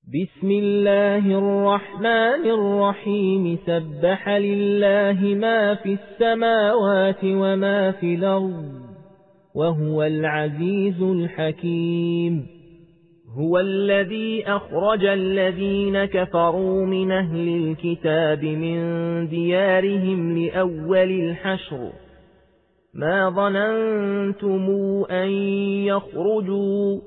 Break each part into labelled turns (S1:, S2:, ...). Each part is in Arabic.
S1: بسم الله الرحمن الرحيم سبح لله ما في السماوات وما في الأرض وهو العزيز الحكيم. هو الذي أخرج الذين كفروا من أهل الكتاب من ديارهم لأول الحشر ما ظننتم أن يخرجوا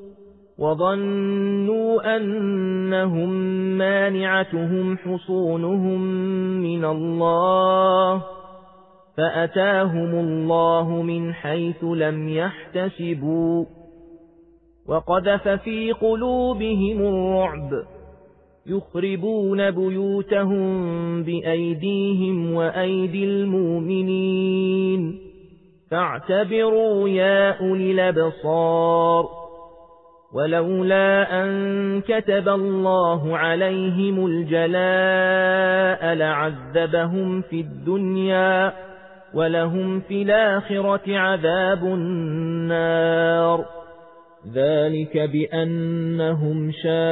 S1: وظنوا أنهم مانعتهم حصونهم من الله فأتاهم الله من حيث لم يحتسبوا وقذف في قلوبهم الرعب يخربون بيوتهم بأيديهم وأيدي المؤمنين فاعتبروا يا أولي الأبصار. ولولا أن كتب الله عليهم الجلاء لعذبهم في الدنيا ولهم في الآخرة عذاب النار ذلك بأنهم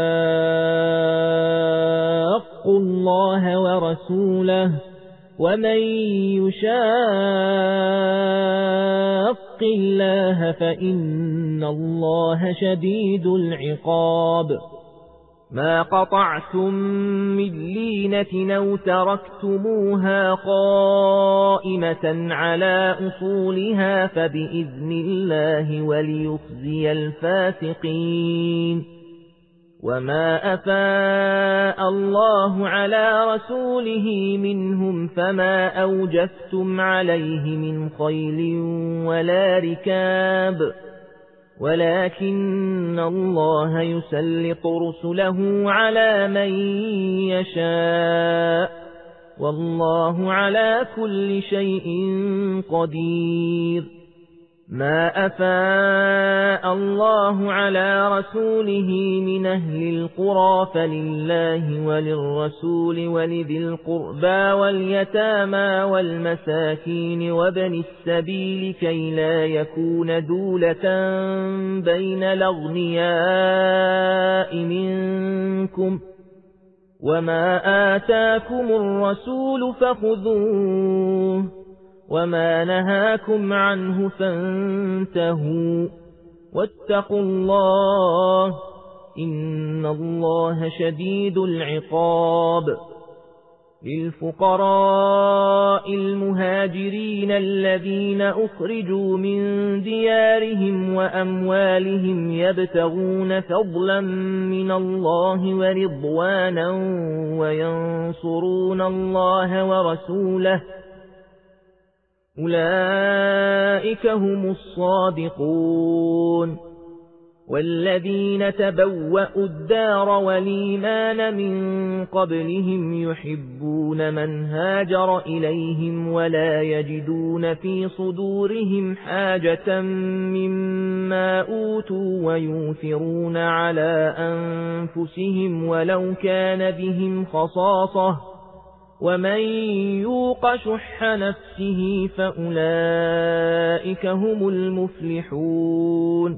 S1: شاقوا الله ورسوله ومن يشاق الله فإن الله شديد العقاب. ما قطعتم من لينة أو تركتموها قائمة على أصولها فبإذن الله وليخزي الفاسقين. وما أفاء الله على رسوله منهم فما أوجفتم عليه من خيل ولا ركاب ولكن الله يسلط رسله على من يشاء والله على كل شيء قدير. ما أفاء الله على رسوله من أهل القرى فلله وللرسول ولذي القربى واليتامى والمساكين وابن السبيل كي لا يكون دولة بين الأغنياء منكم وما آتاكم الرسول فخذوه وما نهاكم عنه فانتهوا واتقوا الله إن الله شديد العقاب. للفقراء المهاجرين الذين أخرجوا من ديارهم وأموالهم يبتغون فضلا من الله ورضوانا وينصرون الله ورسوله أولئك هم الصادقون. والذين تبوأوا الدار والإيمان من قبلهم يحبون من هاجر إليهم ولا يجدون في صدورهم حاجة مما أوتوا ويؤثرون على أنفسهم ولو كان بهم خصاصة ومن يوق شح نفسه فأولئك هم المفلحون.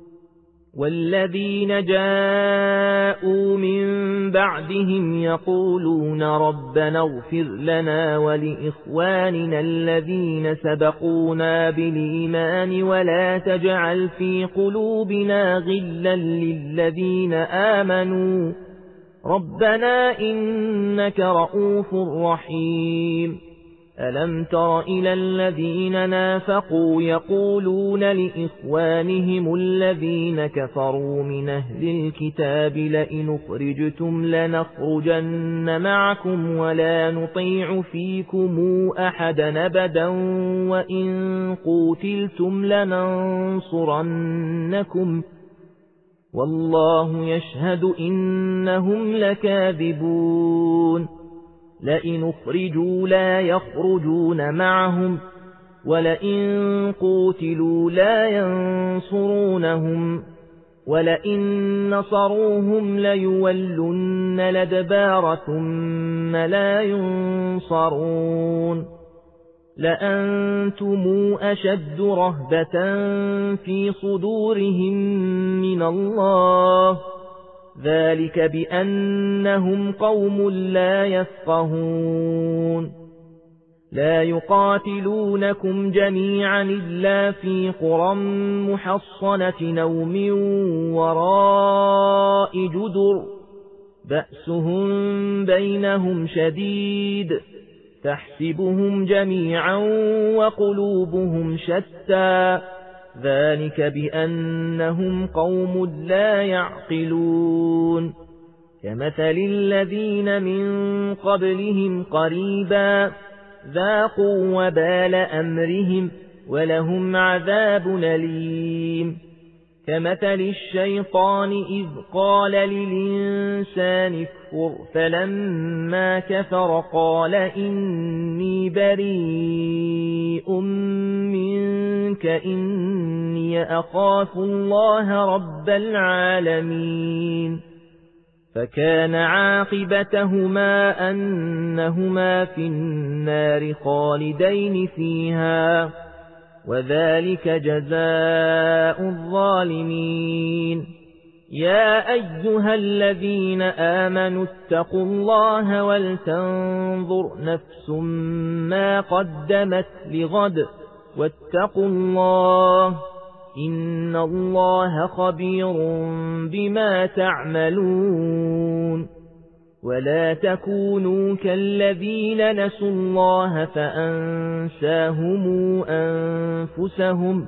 S1: والذين جاءوا من بعدهم يقولون ربنا اغفر لنا ولإخواننا الذين سبقونا بالإيمان ولا تجعل في قلوبنا غلا للذين آمنوا ربنا إنك رؤوف رحيم. ألم تر إلى الذين نافقوا يقولون لإخوانهم الذين كفروا من أهل الكتاب لئن أخرجتم لنخرجن معكم ولا نطيع فيكم أحدا أبدا وإن قوتلتم لننصرنكم والله يشهد إنهم لكاذبون. لئن أخرجوا لا يخرجون معهم ولئن قوتلوا لا ينصرونهم ولئن نصروهم ليولن الأدبار ثم لا ينصرون. لأنتم أشد رهبة في صدورهم من الله ذلك بأنهم قوم لا يفقهون لا يقاتلونكم جميعا إلا في قرى محصنة أو من وراء جدر بأسهم بينهم شديد تحسبهم جميعا وقلوبهم شتى ذلك بأنهم قوم لا يعقلون كمثل الذين من قبلهم قريبا ذاقوا وبال أمرهم ولهم عذاب أليم كمثل الشيطان إذ قال للإنسان اكفر فلما كفر قال إني بريء منك إني أخاف الله رب العالمين فكان عاقبتهما أنهما في النار خالدين فيها وذلك جزاء الظالمين يا أيها الذين آمنوا اتقوا الله ولتنظر نفس ما قدمت لغد واتقوا الله إن الله خبير بما تعملون ولا تكونوا كالذين نسوا الله فأنساهم أنفسهم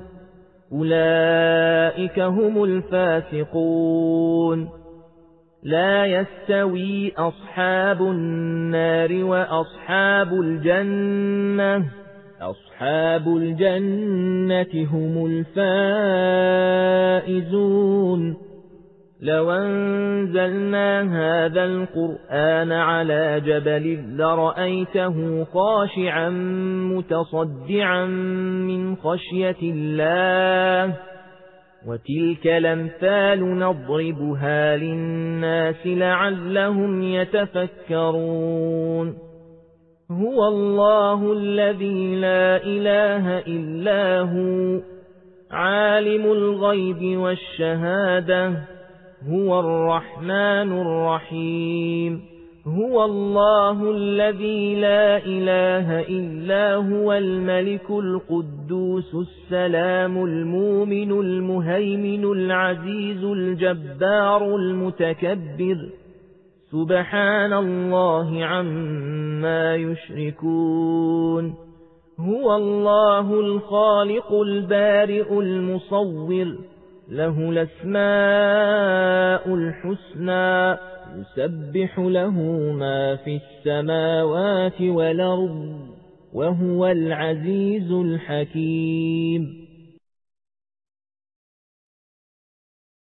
S1: أولئك هم الفاسقون لا يستوي أصحاب النار وأصحاب الجنة أصحاب الجنة هم الفائزون لو أنزلنا هذا القرآن على جبل لرأيته خاشعا متصدعا من خشية الله وتلك الأمثال نضربها للناس لعلهم يتفكرون هو الله الذي لا إله إلا هو عالم الغيب والشهادة هو الرحمن الرحيم هو الله الذي لا إله إلا هو الملك القدوس السلام المؤمن المهيمن العزيز الجبار المتكبر سبحان الله عما يشركون هو الله الخالق البارئ المصور له الأسماء الحسنى يسبح له ما في السماوات والأرض وهو العزيز الحكيم